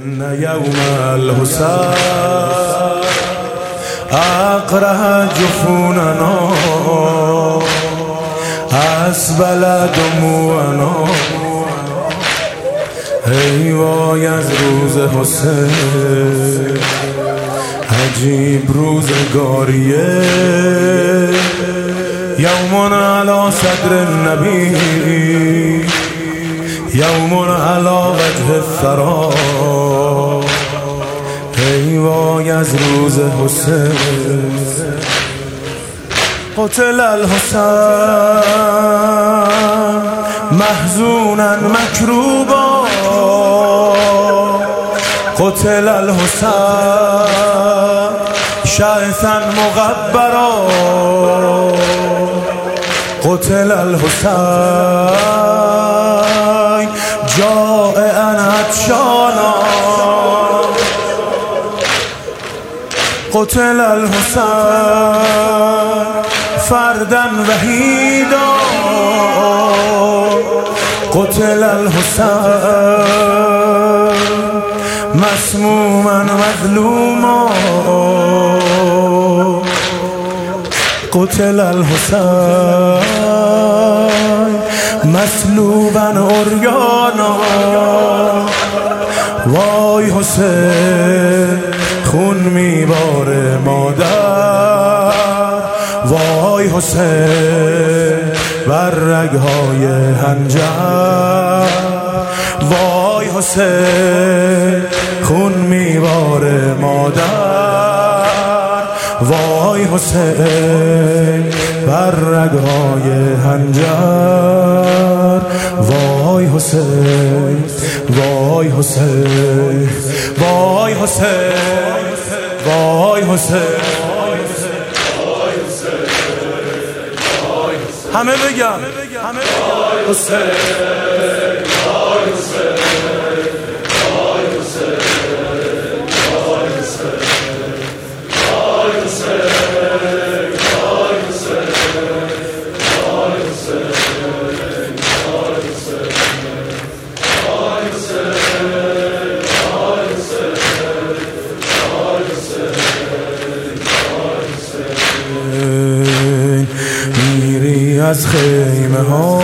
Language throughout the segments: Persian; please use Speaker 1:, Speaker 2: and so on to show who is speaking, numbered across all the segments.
Speaker 1: إن يوم الحسين أقرأ جفوننا أسبل دموعنا ای وای از روز حسین عجیب روزگاریه یوم علی صدر النبی یوم علی وجه الثری ای وای از روز حسین قتل الحسین محزونا مکروبا قتل الحسین شعثا مغبرا قتل الحسین جائعا عطشانا قتل الحسین فردا وحیدا قتل الحسین مسموما مظلوما قتل الحسین مسلوبا عریانا وای حسین خون میباره مادر وای حسین بر رگهای حنجر وای حسین خون میباره مادر وای حسین بر رگهای حنجر وای حسین وای حسین وای حسین وای حسین همه بگم حسین وای حسین وای حسین وای حسین وای حسین وای حسین وای حسین وای حسین وای حسین وای حسین وای حسین میری از خیمه ها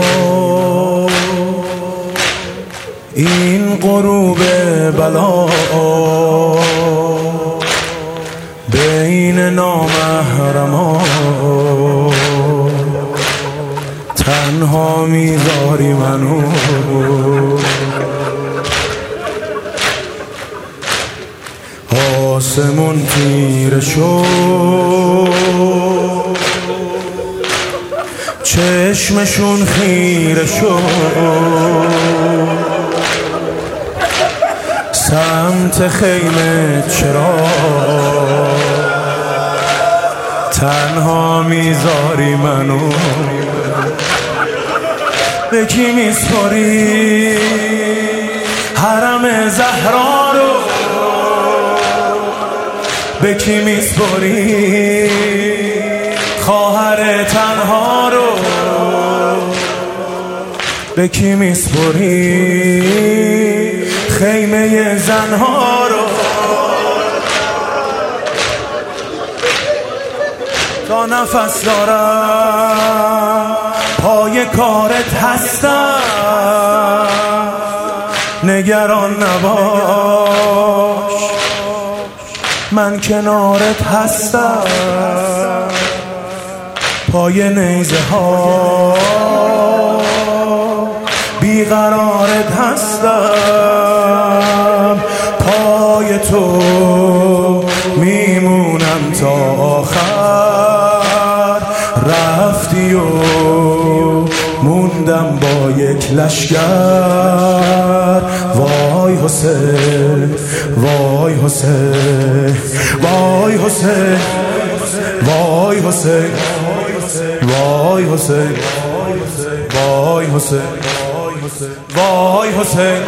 Speaker 1: این غروب بلا بین نامحرما تنها میذاری منو آسمون تیره شد چشمشون خیره شد سمت خیمه چرا تنها میذاری منو به کی میسپاری حرم زهرا رو به کی میسپاری خواهر تنها رو به کی میسپاری خیمه زنها رو تا نفس دارم پای کارت هستم نگران نباش من کنارت هستم پای نیزه ها بیقرارت هستم پای تو میمونم تا آخر رفتی و موندم با یک لشگر وای حسین وای حسین وای حسین وای حسین وای حسین وای حسین وای حسین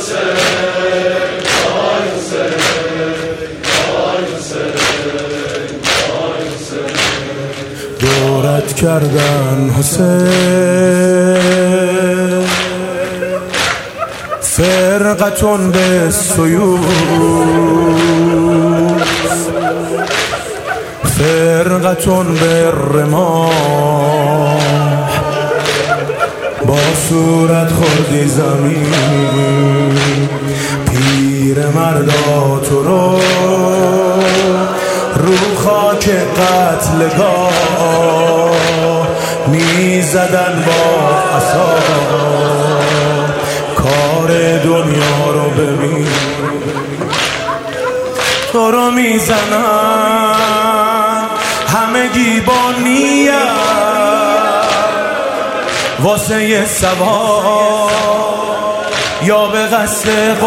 Speaker 1: دورت کردن حسین، فرقتون به سیوف، فرقتون به رماح، با صورت خوردی زمین. پیر مردا تو رو خاک قتلگاه می زدن با عصا. کار دنیا رو ببین، تو رو می زنن همگی با نیت واسه یه ثواب یا به قصد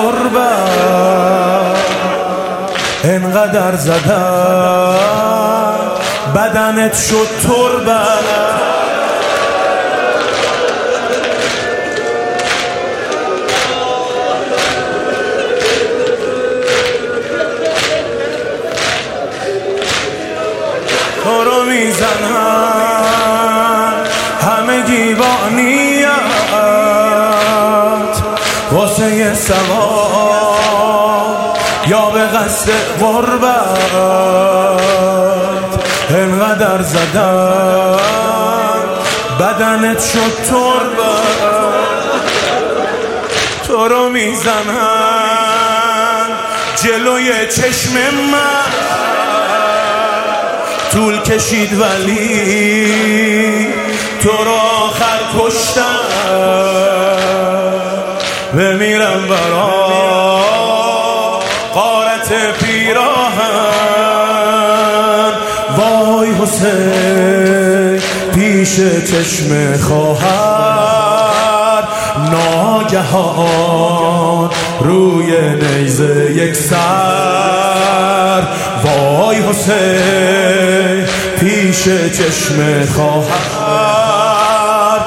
Speaker 1: غربت. انقدر زدن بدنت شد تربت. تو رو میزنن همگی با نیت واسه یه ثواب یا به قصد غربت. انقدر زدن بدنت شد تربت. تو رو میزنن جلوی چشم من، طول کشید ولی تو رو آخر کشتن. بمیرم برا غارت پیراهن. وای حسین پیش چشم خواهر، ناگهان روی نیزه یک سر. وای حسین پیش چشم خواهر،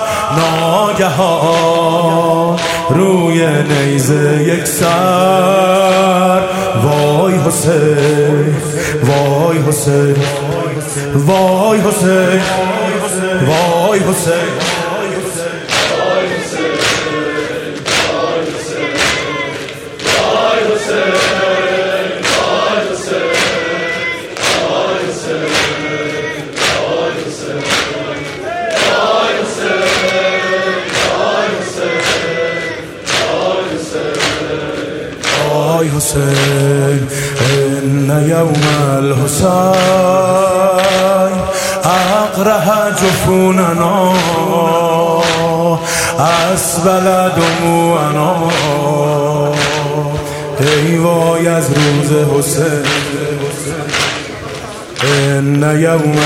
Speaker 1: ناگهان روی نیزه یک سر. وای حسین، وای حسین، وای حسین، وای حسین. وای حسین إن يوم الحسين أقرح جفوننا أسبل دموعنا. ای وای از روز حسین، إن يوم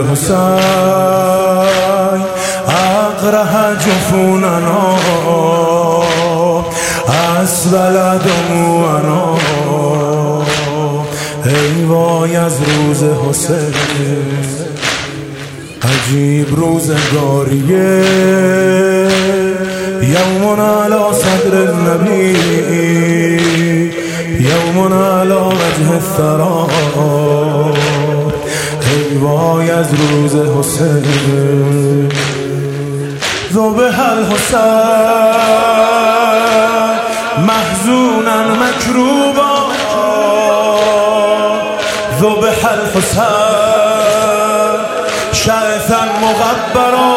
Speaker 1: الحسين أقرح جفوننا أسبل دموعنا. ای وای از روز حسین، عجیب روزگاریه. یوم علی صدر النبی، یوم علی وجه الثرى. ای وای از روز حسین، ذبح الحسین محزونا مکروبا. ذبح الحسین شعثا مغبرا.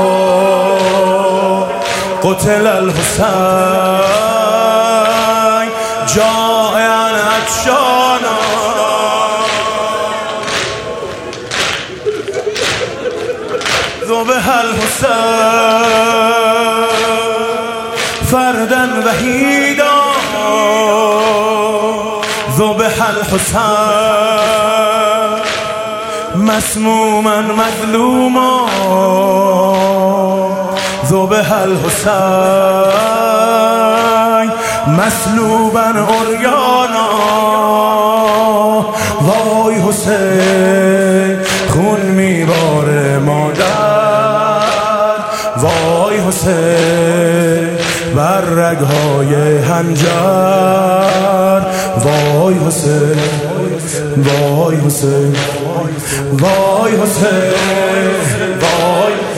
Speaker 1: قتل الحسین جائعا عطشانا. ذبح الحسین فردا وحیدا. ذبح الحسین مسموما مظلوما. ذبح الحسین مسلوبا عریانا. وای حسین خون میباره مادر. وای حسین بر رگهای هنجر. وای حسین، وای حسین، وای حسین، وای